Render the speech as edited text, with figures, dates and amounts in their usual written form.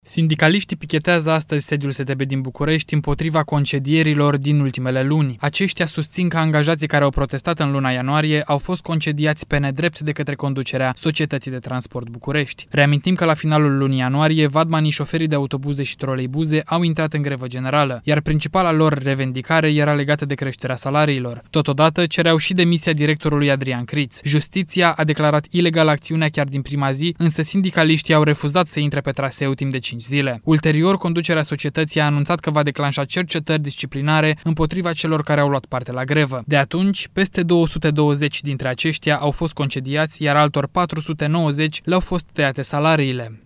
Sindicaliștii pichetează astăzi sediul STB din București împotriva concedierilor din ultimele luni. Aceștia susțin că angajații care au protestat în luna ianuarie au fost concediați pe nedrept de către conducerea Societății de Transport București. Reamintim că la finalul lunii ianuarie, vadmanii, șoferii de autobuze și troleibuze au intrat în grevă generală, iar principala lor revendicare era legată de creșterea salariilor. Totodată cereau și demisia directorului Adrian Criț. Justiția a declarat ilegală acțiunea chiar din prima zi, însă sindicaliștii au refuzat să intre pe traseu timp de 5 zile. Ulterior, conducerea societății a anunțat că va declanșa cercetări disciplinare împotriva celor care au luat parte la grevă. De atunci, peste 220 dintre aceștia au fost concediați, iar altor 490 le-au fost tăiate salariile.